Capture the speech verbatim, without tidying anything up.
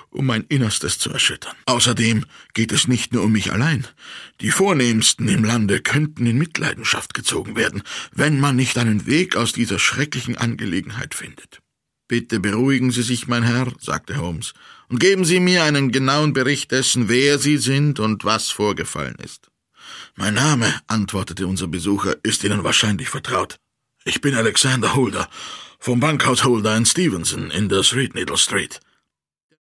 um mein Innerstes zu erschüttern. Außerdem geht es nicht nur um mich allein. Die Vornehmsten im Lande könnten in Mitleidenschaft gezogen werden, wenn man nicht einen Weg aus dieser schrecklichen Angelegenheit findet. »Bitte beruhigen Sie sich, mein Herr«, sagte Holmes, »und geben Sie mir einen genauen Bericht dessen, wer Sie sind und was vorgefallen ist.« »Mein Name«, antwortete unser Besucher, »ist Ihnen wahrscheinlich vertraut. Ich bin Alexander Holder, vom Bankhaus Holder and Stevenson in der Threadneedle Street.